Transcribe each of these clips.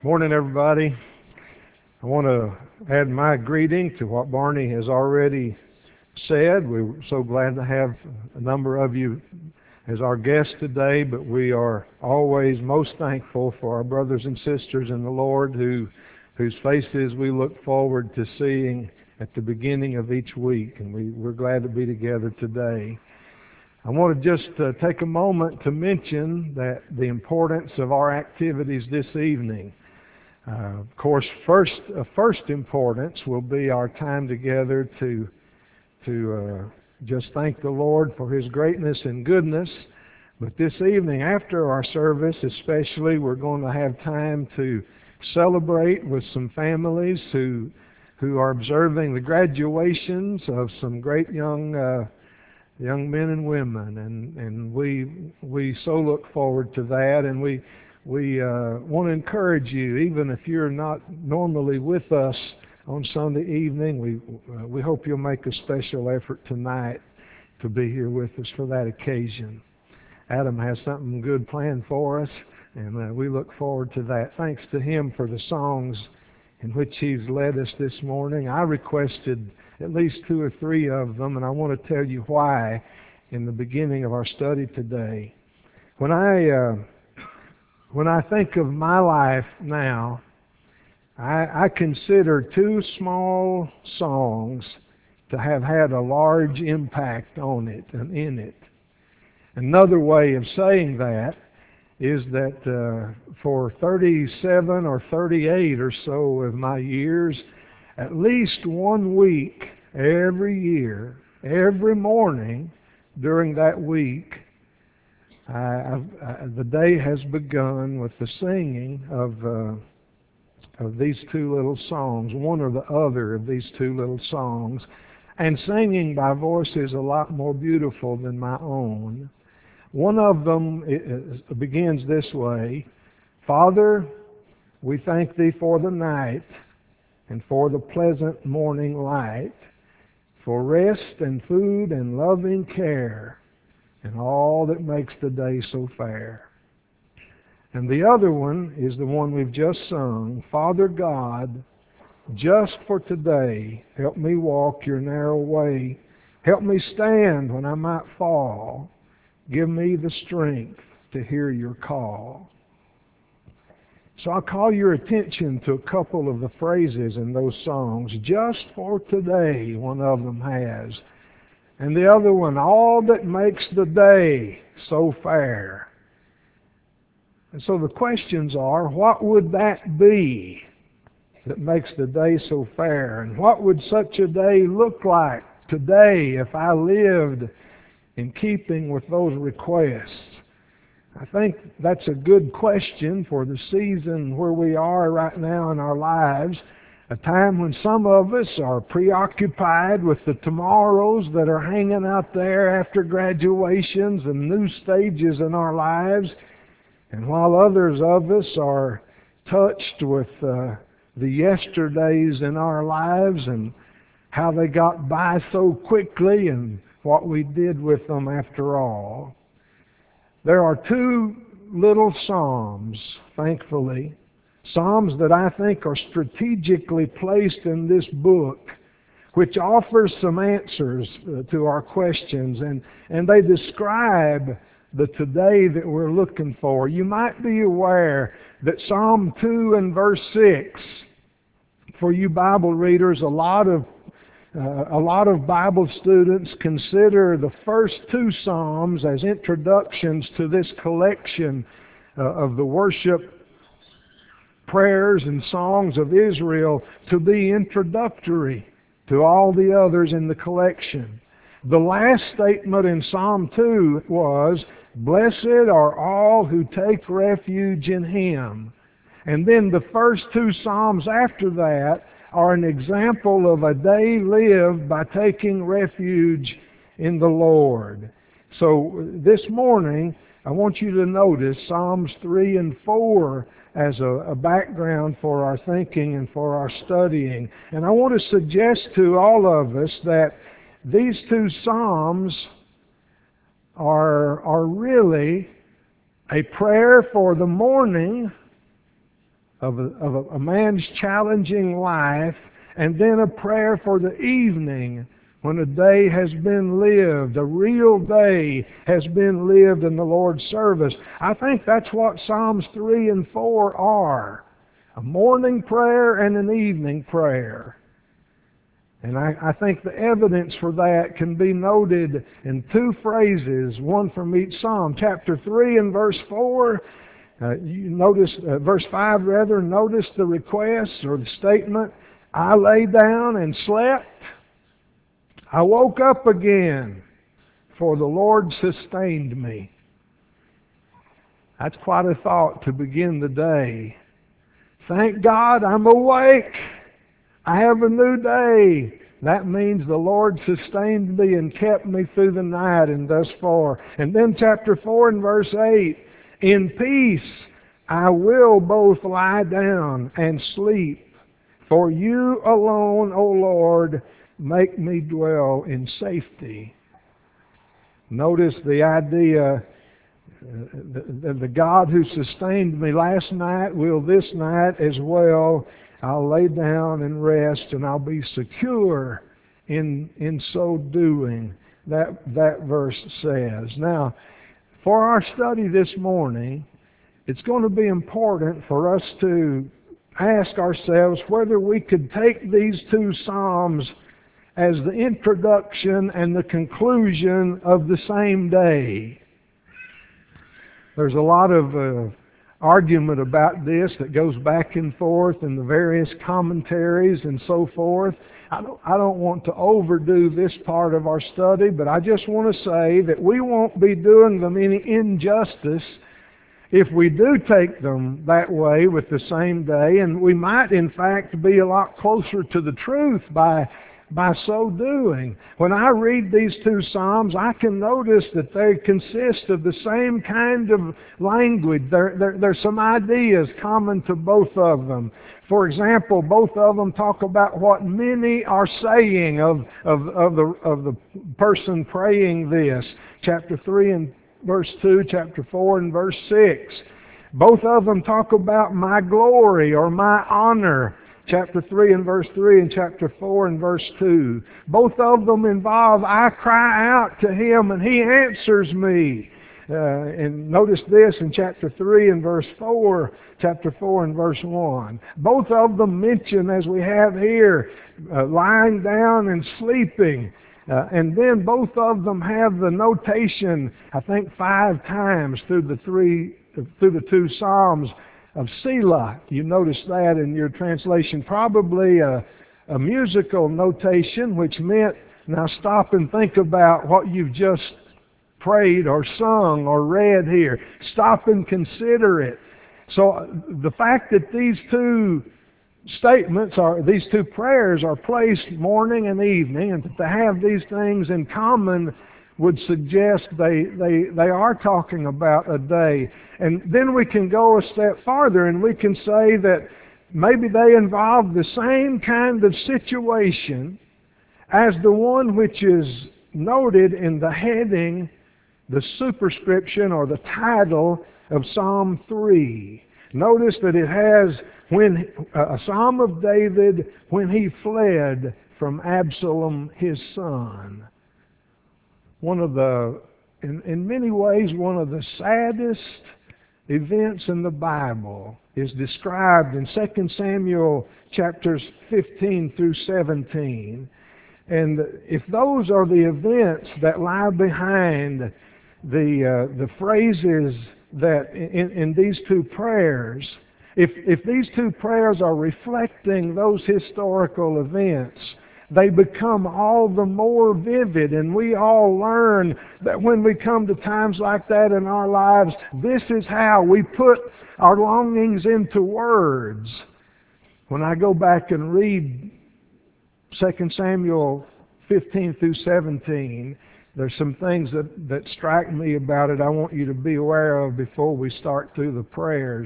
Morning, everybody. I want to add my greeting to what Barney has already said. We're so glad to have a number of you as our guests today, but we are always most thankful for our brothers and sisters in the Lord whose faces we look forward to seeing at the beginning of each week, and we're glad to be together today. I want to just take a moment to mention that the importance of our activities this evening. Of course, first importance will be our time together to just thank the Lord for His greatness and goodness. But this evening, after our service especially, we're going to have time to celebrate with some families who are observing the graduations of some great young men and women, and we so look forward to that, and we want to encourage you, even if you're not normally with us on Sunday evening, we hope you'll make a special effort tonight to be here with us for that occasion. Adam has something good planned for us, and we look forward to that. Thanks to him for the songs in which he's led us this morning. I requested at least 2 or 3 of them, and I want to tell you why in the beginning of our study today. When I think of my life now, I consider 2 small songs to have had a large impact on it and in it. Another way of saying that is that for 37 or 38 or so of my years, at least 1 week every year, every morning during that week, the day has begun with the singing of these 2 little songs, one or the other of these 2 little songs, and singing by voices a lot more beautiful than my own. One of them begins this way: Father, we thank Thee for the night and for the pleasant morning light, for rest and food and loving care, and all that makes the day so fair. And the other one is the one we've just sung: Father God, just for today, help me walk Your narrow way. Help me stand when I might fall. Give me the strength to hear Your call. So I'll call your attention to a couple of the phrases in those songs. Just for today, one of them has. And the other one, all that makes the day so fair. And so the questions are, what would that be that makes the day so fair? And what would such a day look like today if I lived in keeping with those requests? I think that's a good question for the season where we are right now in our lives, a time when some of us are preoccupied with the tomorrows that are hanging out there after graduations and new stages in our lives, and while others of us are touched with the yesterdays in our lives and how they got by so quickly and what we did with them after all. There are 2 little psalms, thankfully, psalms that I think are strategically placed in this book, which offers some answers to our questions, and they describe the today that we're looking for. You might be aware that Psalm 2 and verse 6, for you Bible readers, a lot of Bible students consider the first 2 Psalms as introductions to this collection of the worship prayers and songs of Israel to be introductory to all the others in the collection. The last statement in Psalm 2 was, blessed are all who take refuge in Him. And then the first 2 Psalms after that are an example of a day lived by taking refuge in the Lord. So this morning, I want you to notice Psalms 3 and 4 as a background for our thinking and for our studying. And I want to suggest to all of us that these 2 Psalms are really a prayer for the morning, a man's challenging life, and then a prayer for the evening when a day has been lived, a real day has been lived in the Lord's service. I think that's what Psalms 3 and 4 are. A morning prayer and an evening prayer. And I think the evidence for that can be noted in two phrases, one from each psalm. Chapter 3 and verse 4, you notice, verse 5 rather, notice the request or the statement, I lay down and slept. I woke up again, for the Lord sustained me. That's quite a thought to begin the day. Thank God I'm awake. I have a new day. That means the Lord sustained me and kept me through the night and thus far. And then chapter 4 and verse 8, in peace I will both lie down and sleep. For you alone, O Lord, make me dwell in safety. Notice the idea, the God who sustained me last night will this night as well. I'll lay down and rest, and I'll be secure in so doing. That verse says. Now, for our study this morning, it's going to be important for us to ask ourselves whether we could take these two Psalms as the introduction and the conclusion of the same day. There's a lot of argument about this that goes back and forth in the various commentaries and so forth. I don't want to overdo this part of our study, but I just want to say that we won't be doing them any injustice if we do take them that way with the same day, and we might in fact be a lot closer to the truth by so doing. When I read these two Psalms, I can notice that they consist of the same kind of language. There's some ideas common to both of them. For example, both of them talk about what many are saying of the person praying this. Chapter 3 and verse 2, chapter 4 and verse 6. Both of them talk about my glory or my honor. Chapter 3 and verse 3 and chapter 4 and verse 2. Both of them involve, I cry out to Him and He answers me. And notice this in chapter 3 and verse 4, chapter 4 and verse 1. Both of them mention, as we have here, lying down and sleeping. And then both of them have the notation, I think 5 times through the two Psalms, of Selah. You notice that in your translation. Probably a musical notation, which meant, now stop and think about what you've just prayed or sung or read here. Stop and consider it. So the fact that these two statements these two prayers are placed morning and evening, and that they have these things in common would suggest they are talking about a day. And then we can go a step farther and we can say that maybe they involve the same kind of situation as the one which is noted in the heading, the superscription or the title of Psalm 3. Notice that it has a Psalm of David when he fled from Absalom his son. In many ways, one of the saddest events in the Bible is described in 2 Samuel chapters 15 through 17. And if those are the events that lie behind the phrases that in these two prayers, if these two prayers are reflecting those historical events, they become all the more vivid, and we all learn that when we come to times like that in our lives, this is how we put our longings into words. When I go back and read 2 Samuel 15 through 17, there's some things that strike me about it I want you to be aware of before we start through the prayers.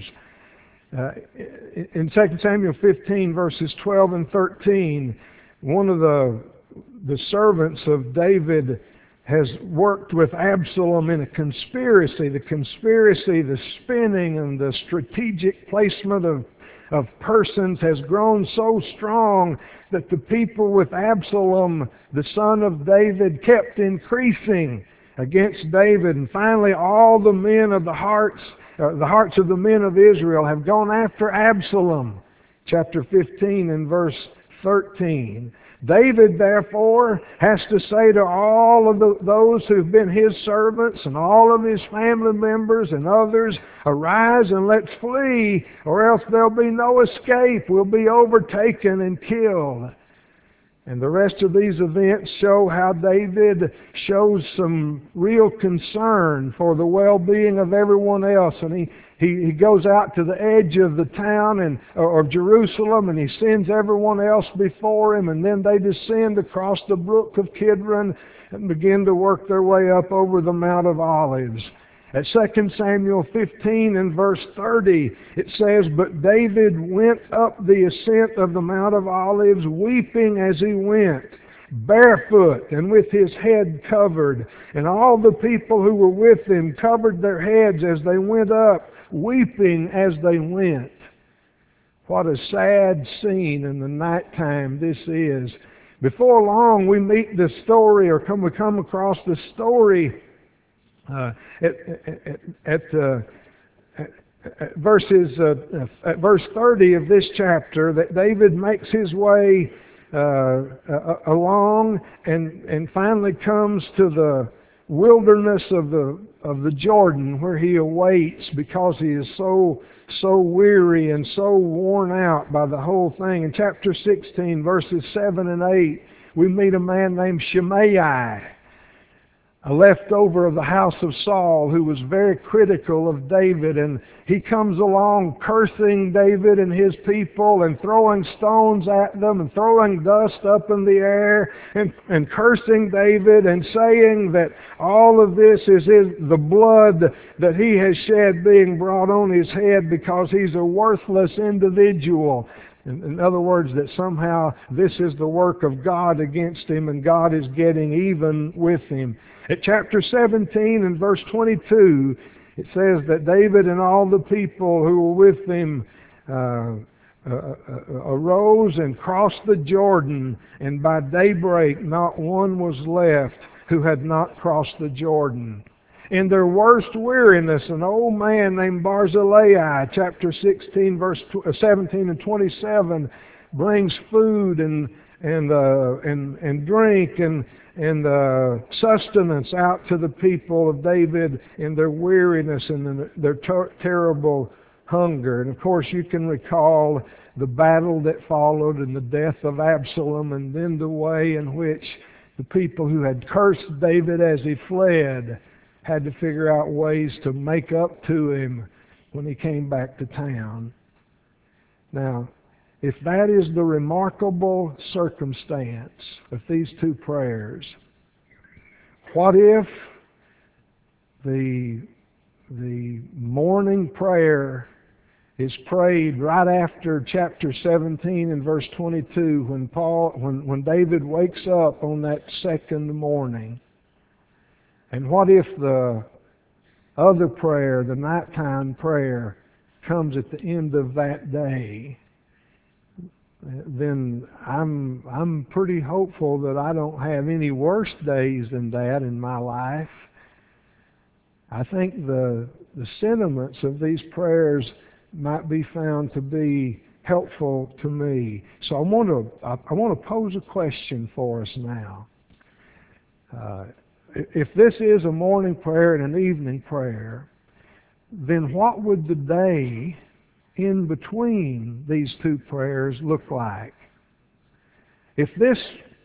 In 2 Samuel 15, verses 12 and 13, one of the servants of David has worked with Absalom in a conspiracy. The conspiracy, the spinning and the strategic placement of persons has grown so strong that the people with Absalom, the son of David, kept increasing against David. And finally, all the hearts of the men of Israel have gone after Absalom. Chapter 15 and verse 13. David, therefore, has to say to all of those who've been his servants and all of his family members and others, arise and let's flee, or else there'll be no escape. We'll be overtaken and killed. And the rest of these events show how David shows some real concern for the well-being of everyone else. And he goes out to the edge of the town or Jerusalem, and he sends everyone else before him, and then they descend across the brook of Kidron and begin to work their way up over the Mount of Olives. At 2 Samuel 15 and verse 30, it says, "But David went up the ascent of the Mount of Olives, weeping as he went, barefoot and with his head covered. And all the people who were with him covered their heads as they went up, weeping as they went." What a sad scene in the nighttime this is. Before long, we meet the story, or we come across the story at verse 30 of this chapter, that David makes his way along and finally comes to the wilderness of the Jordan, where he awaits because he is so weary and so worn out by the whole thing. In chapter 16, verses 7 and 8, we meet a man named Shimei, a leftover of the house of Saul, who was very critical of David, and he comes along cursing David and his people and throwing stones at them and throwing dust up in the air and cursing David and saying that all of this is the blood that he has shed being brought on his head because he's a worthless individual. In other words, that somehow this is the work of God against him and God is getting even with him. At chapter 17 and verse 22, it says that David and all the people who were with him arose and crossed the Jordan, and by daybreak not one was left who had not crossed the Jordan. In their worst weariness, an old man named Barzillai, chapter 16, verse 17 and 27, brings food and drink and sustenance out to the people of David in their weariness and their terrible hunger. And of course, you can recall the battle that followed and the death of Absalom, and then the way in which the people who had cursed David as he fled had to figure out ways to make up to him when he came back to town. Now, if that is the remarkable circumstance of these two prayers, what if the morning prayer is prayed right after chapter 17 and verse 22, when David wakes up on that second morning? And what if the other prayer, the nighttime prayer, comes at the end of that day? Then I'm pretty hopeful that I don't have any worse days than that in my life. I think the sentiments of these prayers might be found to be helpful to me. So I want to pose a question for us now. If this is a morning prayer and an evening prayer, then what would the day in between these two prayers look like? If this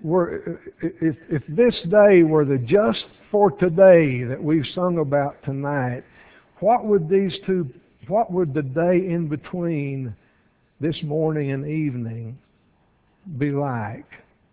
day were the just for today that we've sung about tonight, what would the day in between this morning and evening be like?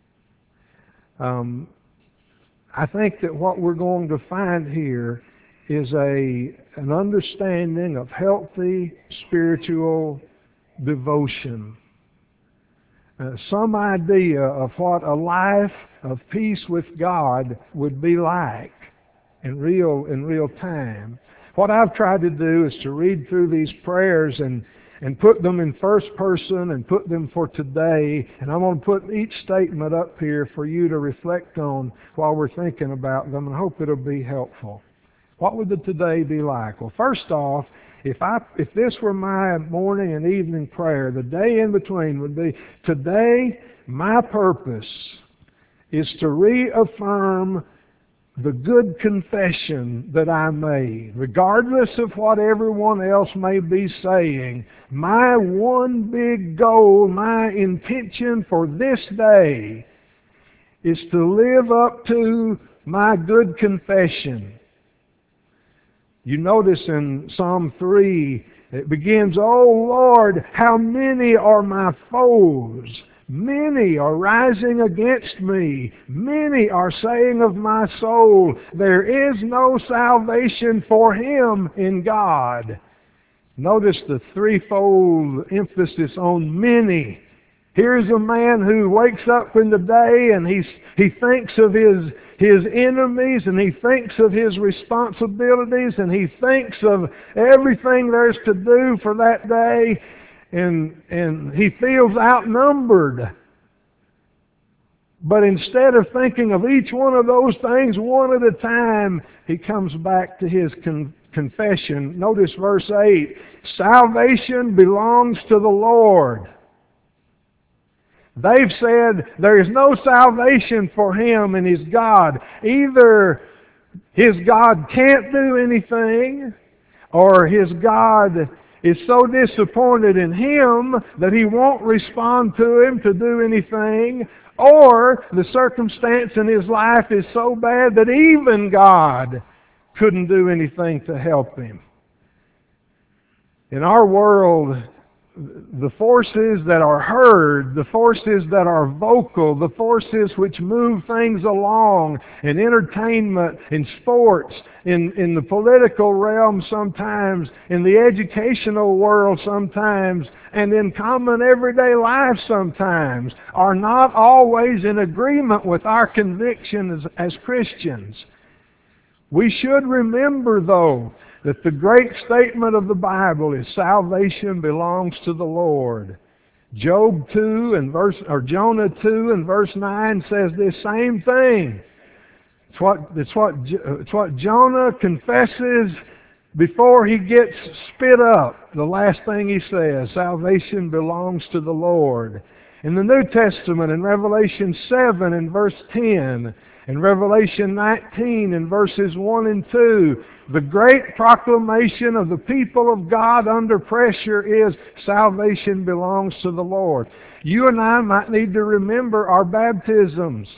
I think that what we're going to find here is an understanding of healthy spiritual devotion. Some idea of what a life of peace with God would be like in real time. What I've tried to do is to read through these prayers and and put them in first person and put them for today. And I'm going to put each statement up here for you to reflect on while we're thinking about them, and I hope it'll be helpful. What would the today be like? Well, first off, if this were my morning and evening prayer, the day in between would be, today my purpose is to reaffirm the good confession that I made. Regardless of what everyone else may be saying, my one big goal, my intention for this day is to live up to my good confession. You notice in Psalm 3, it begins, "Oh Lord, how many are my foes? Many are rising against me. Many are saying of my soul, there is no salvation for him in God." Notice the threefold emphasis on many. Here's a man who wakes up in the day and he thinks of his enemies, and he thinks of his responsibilities, and he thinks of everything there's to do for that day, and he feels outnumbered. But instead of thinking of each one of those things one at a time, he comes back to his confession. Notice verse 8, "Salvation belongs to the Lord." They've said there is no salvation for him and his God. Either his God can't do anything, or his God is so disappointed in him that he won't respond to him to do anything, or the circumstance in his life is so bad that even God couldn't do anything to help him. In our world, the forces that are heard, the forces that are vocal, the forces which move things along in entertainment, in sports, in the political realm sometimes, in the educational world sometimes, and in common everyday life sometimes, are not always in agreement with our convictions as Christians. We should remember, though, that the great statement of the Bible is salvation belongs to the Lord. Jonah 2 and verse 9 says this same thing. It's what Jonah confesses before he gets spit up. The last thing he says, salvation belongs to the Lord. In the New Testament, in Revelation 7 and verse 10, in Revelation 19 in verses 1 and 2, the great proclamation of the people of God under pressure is salvation belongs to the Lord. You and I might need to remember our baptisms.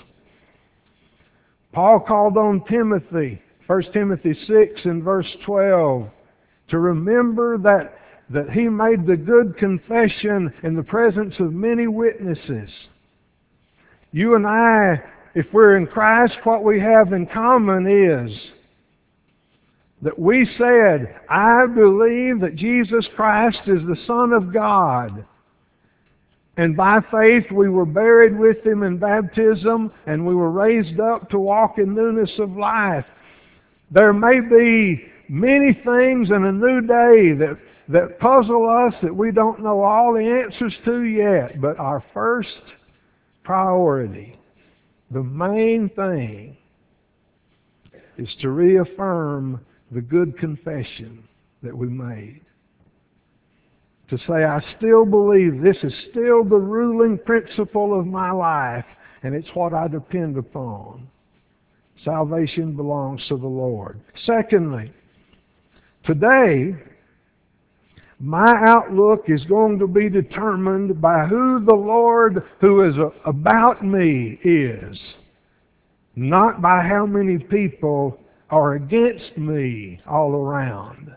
Paul called on Timothy, 1 Timothy 6 and verse 12, to remember that he made the good confession in the presence of many witnesses. You and I, if we're in Christ, what we have in common is that we said, I believe that Jesus Christ is the Son of God. And by faith we were buried with Him in baptism, and we were raised up to walk in newness of life. There may be many things in a new day that puzzle us, that we don't know all the answers to yet, but our first priority, the main thing, is to reaffirm the good confession that we made. To say, I still believe this is still the ruling principle of my life, and it's what I depend upon. Salvation belongs to the Lord. Secondly, today, my outlook is going to be determined by who the Lord who is about me is, not by how many people are against me all around.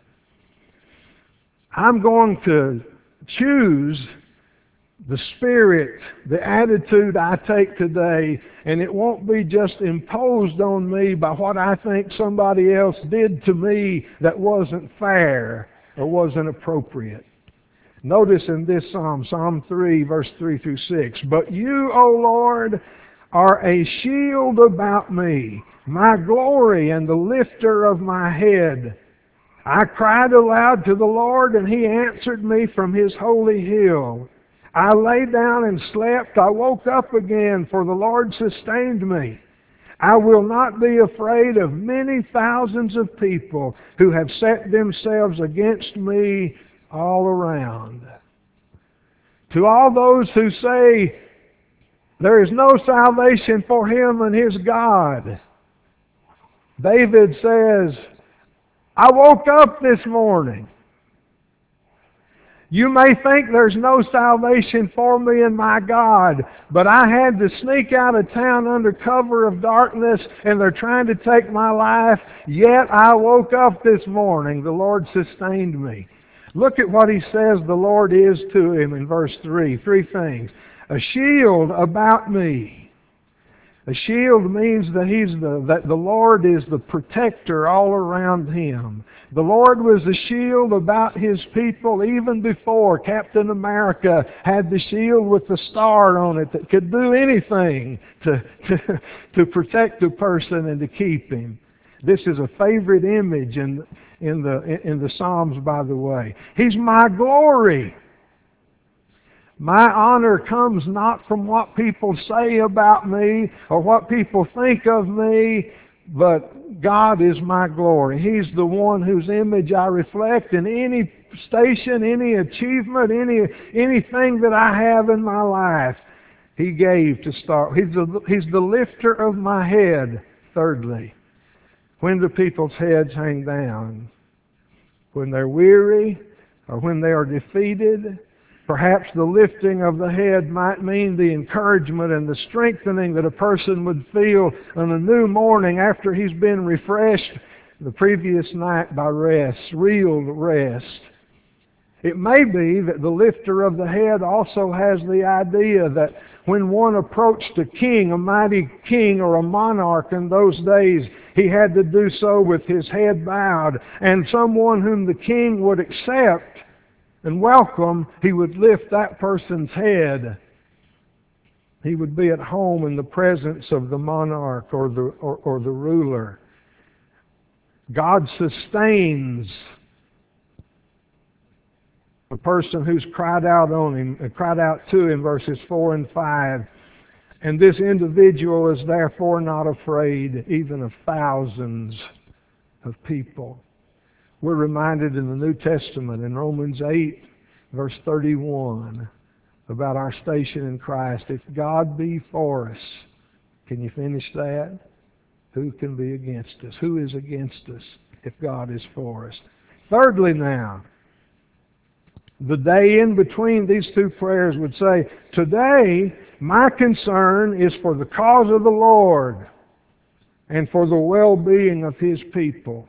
I'm going to choose the spirit, the attitude I take today, and it won't be just imposed on me by what I think somebody else did to me that wasn't fair or wasn't appropriate. Notice in this Psalm, Psalm 3, verse 3 through 6, But you, O Lord, are a shield about me, my glory and the lifter of my head. I cried aloud to the Lord, and He answered me from His holy hill. I lay down and slept. I woke up again, for the Lord sustained me. I will not be afraid of many thousands of people who have set themselves against me all around. To all those who say there is no salvation for him and his God, David says, I woke up this morning. You may think there's no salvation for me and my God, but I had to sneak out of town under cover of darkness, and they're trying to take my life, yet I woke up this morning. The Lord sustained me. Look at what he says the Lord is to him in verse 3. 3 things. A shield about me. A shield means that the Lord is the protector all around him. The Lord was a shield about His people even before Captain America had the shield with the star on it that could do anything to protect a person and to keep him. This is a favorite image in the Psalms, by the way. He's my glory. My honor comes not from what people say about me or what people think of me, but God is my glory. He's the one whose image I reflect, in any station, any achievement, anything that I have in my life, He gave to start. He's the lifter of my head, thirdly. When do people's heads hang down? When they're weary or when they are defeated? Perhaps the lifting of the head might mean the encouragement and the strengthening that a person would feel on a new morning after he's been refreshed the previous night by rest, real rest. It may be that the lifter of the head also has the idea that when one approached a king, a mighty king or a monarch in those days, he had to do so with his head bowed, and someone whom the king would accept and welcome, he would lift that person's head. He would be at home in the presence of the monarch or the ruler. God sustains a person who's cried out on him, cried out to him, verses 4 and 5. And this individual is therefore not afraid even of thousands of people. We're reminded in the New Testament, in Romans 8, verse 31, about our station in Christ. If God be for us, can you finish that? Who can be against us? Who is against us if God is for us? Thirdly now, the day in between these two prayers would say, today my concern is for the cause of the Lord and for the well-being of His people.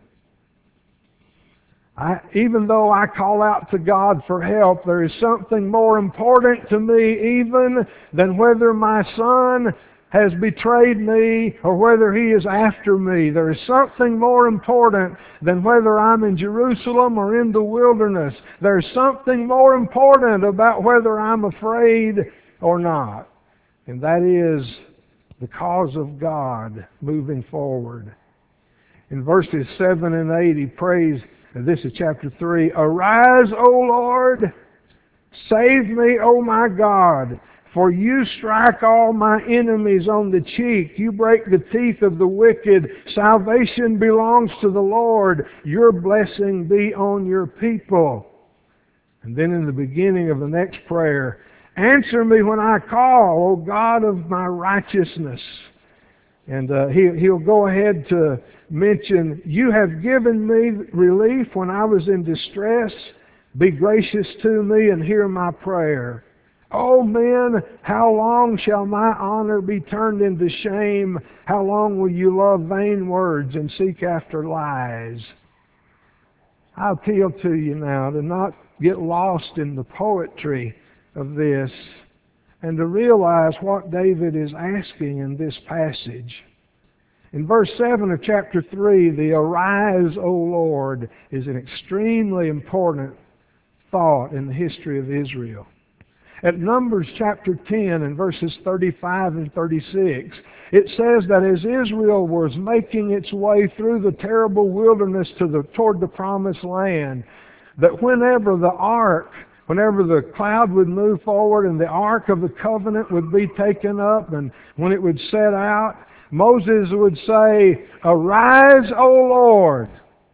Even though I call out to God for help, there is something more important to me even than whether my son has betrayed me or whether he is after me. There is something more important than whether I'm in Jerusalem or in the wilderness. There's something more important about whether I'm afraid or not. And that is the cause of God moving forward. In verses 7 and 8, he prays, and this is chapter 3, Arise, O Lord, save me, O my God, for you strike all my enemies on the cheek. You break the teeth of the wicked. Salvation belongs to the Lord. Your blessing be on your people. And then in the beginning of the next prayer, answer me when I call, O God of my righteousness. And he'll go ahead to mention, you have given me relief when I was in distress. Be gracious to me and hear my prayer. O men, how long shall my honor be turned into shame? How long will you love vain words and seek after lies? I appeal to you now to not get lost in the poetry of this and to realize what David is asking in this passage. In verse 7 of chapter 3, the Arise, O Lord, is an extremely important thought in the history of Israel. At Numbers chapter 10 and verses 35 and 36, it says that as Israel was making its way through the terrible wilderness toward the promised land, that whenever the cloud would move forward and the Ark of the Covenant would be taken up, and when it would set out, Moses would say, "Arise, O Lord,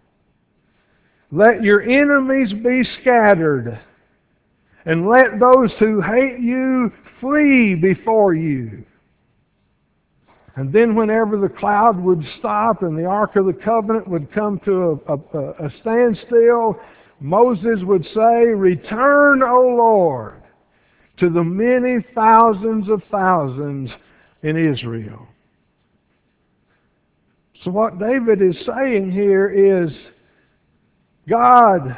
let your enemies be scattered, and let those who hate you flee before you." And then whenever the cloud would stop and the Ark of the Covenant would come to a standstill, Moses would say, "Return, O Lord, to the many thousands of thousands in Israel." So what David is saying here is, God,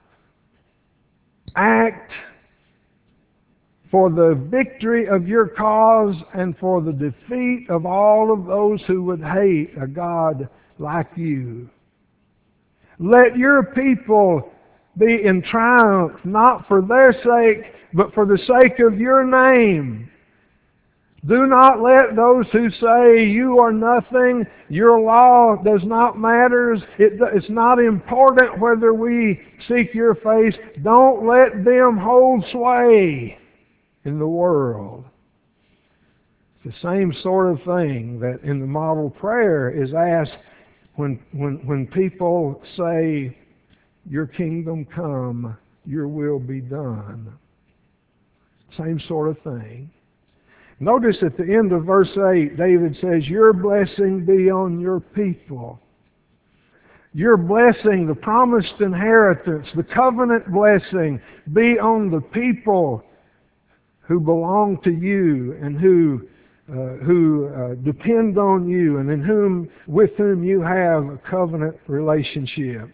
act for the victory of your cause and for the defeat of all of those who would hate a God like you. Let your people be in triumph, not for their sake, but for the sake of your name. Do not let those who say you are nothing, your law does not matter, it's not important whether we seek your face, don't let them hold sway in the world. It's the same sort of thing that in the model prayer is asked when people say, "Your kingdom come, your will be done." Same sort of thing. Notice at the end of verse 8, David says, "Your blessing be on your people." Your blessing, the promised inheritance, the covenant blessing, be on the people who belong to you and who depend on you and with whom you have a covenant relationship.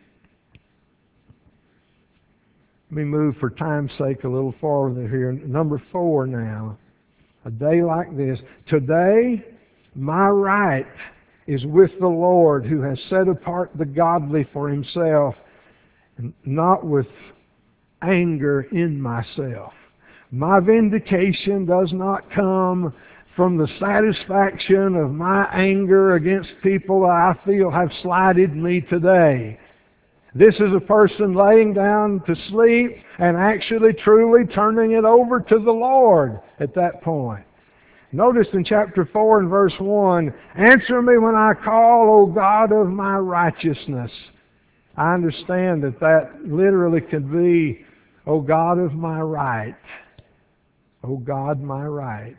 Let me move for time's sake a little farther here. Number 4 now. A day like this. Today, my right is with the Lord who has set apart the godly for himself, and not with anger in myself. My vindication does not come from the satisfaction of my anger against people that I feel have slighted me today. This is a person laying down to sleep and actually truly turning it over to the Lord at that point. Notice in chapter 4 and verse 1, "Answer me when I call, O God of my righteousness." I understand that literally could be, "O God of my right." O God, my right.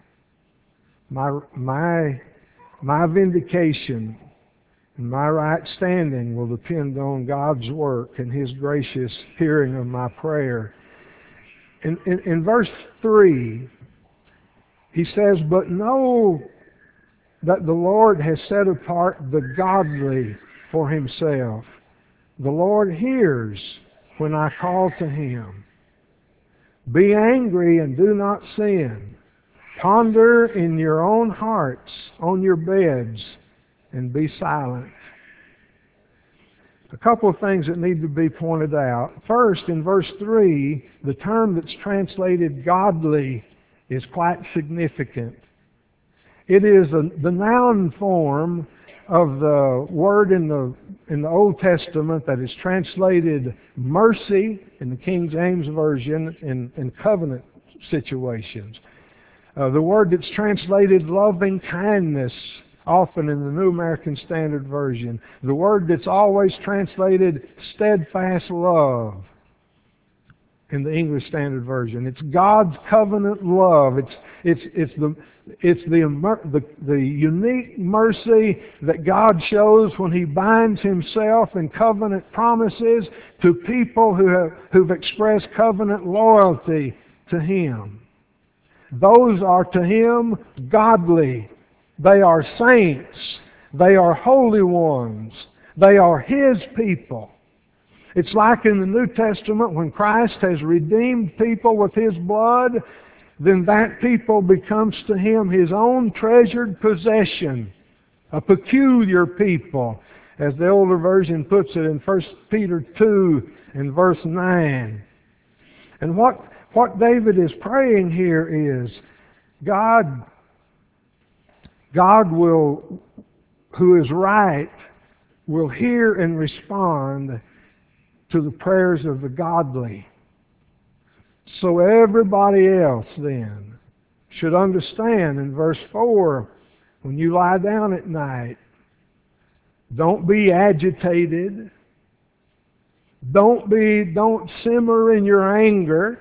My vindication and my right standing will depend on God's work and His gracious hearing of my prayer. In verse 3, he says, "But know that the Lord has set apart the godly for Himself. The Lord hears when I call to Him. Be angry and do not sin. Ponder in your own hearts on your beds and be silent." A couple of things that need to be pointed out. First, in verse 3, the term that's translated godly is quite significant. It is the noun form of the word in the Old Testament that is translated mercy in the King James Version in covenant situations. The word that's translated loving kindness, often in the New American Standard Version. The word that's always translated steadfast love in the English Standard Version. It's God's covenant love. It's the unique mercy that God shows when He binds Himself in covenant promises to people who've expressed covenant loyalty to Him. Those are to Him godly. They are saints. They are holy ones. They are His people. It's like in the New Testament when Christ has redeemed people with His blood, then that people becomes to Him His own treasured possession, a peculiar people, as the older version puts it in 1 Peter 2 and verse 9. And what What David is praying here is God will, who is right, will hear and respond to the prayers of the godly. So everybody else then should understand in verse 4, when you lie down at night, don't be agitated. Don't simmer in your anger.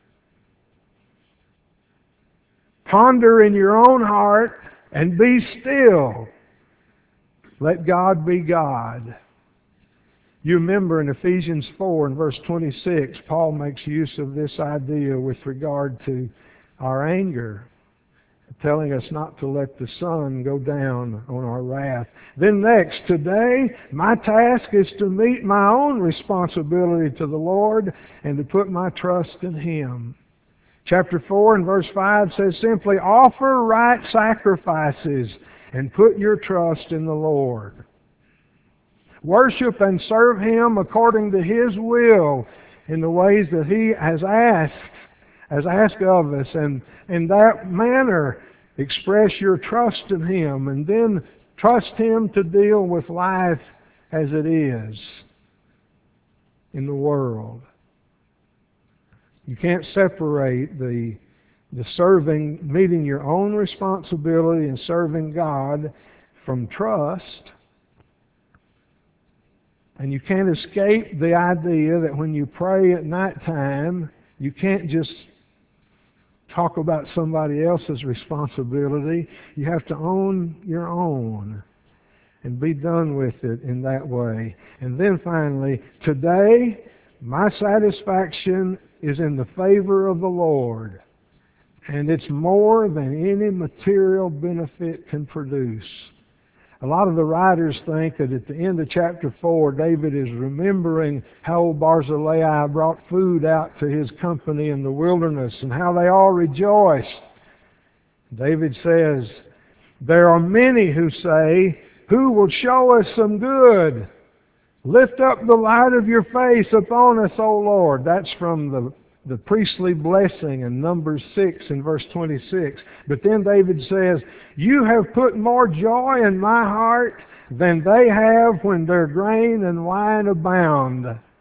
Ponder in your own heart and be still. Let God be God. You remember in Ephesians 4 and verse 26, Paul makes use of this idea with regard to our anger, telling us not to let the sun go down on our wrath. Then next, today, my task is to meet my own responsibility to the Lord and to put my trust in Him. Chapter 4 and verse 5 says simply, offer right sacrifices and put your trust in the Lord. Worship and serve Him according to His will in the ways that He has asked of us. And in that manner, express your trust in Him and then trust Him to deal with life as it is in the world. You can't separate the serving, meeting your own responsibility and serving God from trust. And you can't escape the idea that when you pray at nighttime, you can't just talk about somebody else's responsibility. You have to own your own and be done with it in that way. And then finally, today, my satisfaction is in the favor of the Lord. And it's more than any material benefit can produce. A lot of the writers think that at the end of chapter 4, David is remembering how old Barzillai brought food out to his company in the wilderness and how they all rejoiced. David says, there are many who say, who will show us some good? Lift up the light of your face upon us, O Lord. That's from the priestly blessing in Numbers 6 and verse 26. But then David says, you have put more joy in my heart than they have when their grain and wine abound.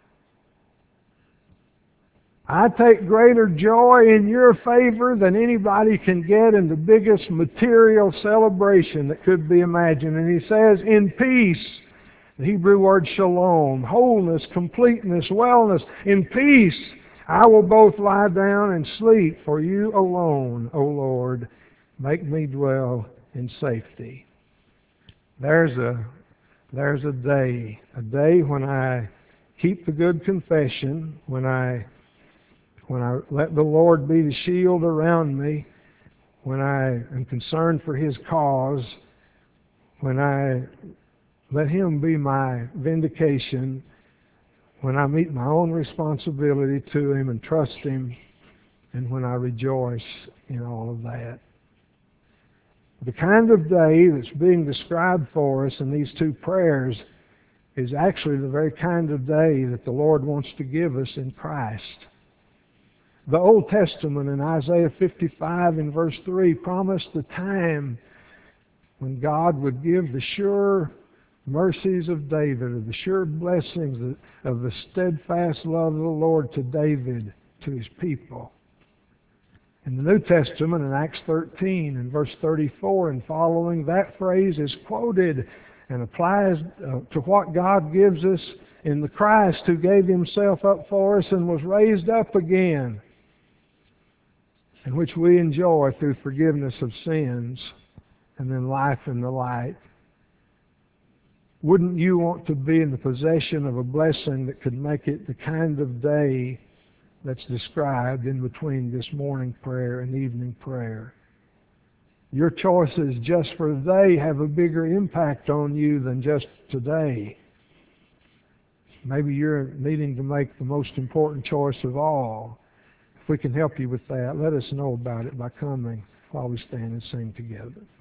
I take greater joy in your favor than anybody can get in the biggest material celebration that could be imagined. And he says, in peace, the Hebrew word shalom, wholeness, completeness, wellness, in peace, I will both lie down and sleep, for you alone, O Lord, make me dwell in safety. There's a day when I keep the good confession, when I let the Lord be the shield around me, when I am concerned for His cause, when I let Him be my vindication, when I meet my own responsibility to Him and trust Him, and when I rejoice in all of that. The kind of day that's being described for us in these two prayers is actually the very kind of day that the Lord wants to give us in Christ. The Old Testament in Isaiah 55 and verse 3 promised the time when God would give the sure mercies of David, or the sure blessings of the steadfast love of the Lord to David, to His people. In the New Testament, in Acts 13 and verse 34 and following, that phrase is quoted and applies to what God gives us in the Christ who gave Himself up for us and was raised up again, and which we enjoy through forgiveness of sins and then life in the light. Wouldn't you want to be in the possession of a blessing that could make it the kind of day that's described in between this morning prayer and evening prayer? Your choices just for today have a bigger impact on you than just today. Maybe you're needing to make the most important choice of all. If we can help you with that, let us know about it by coming while we stand and sing together.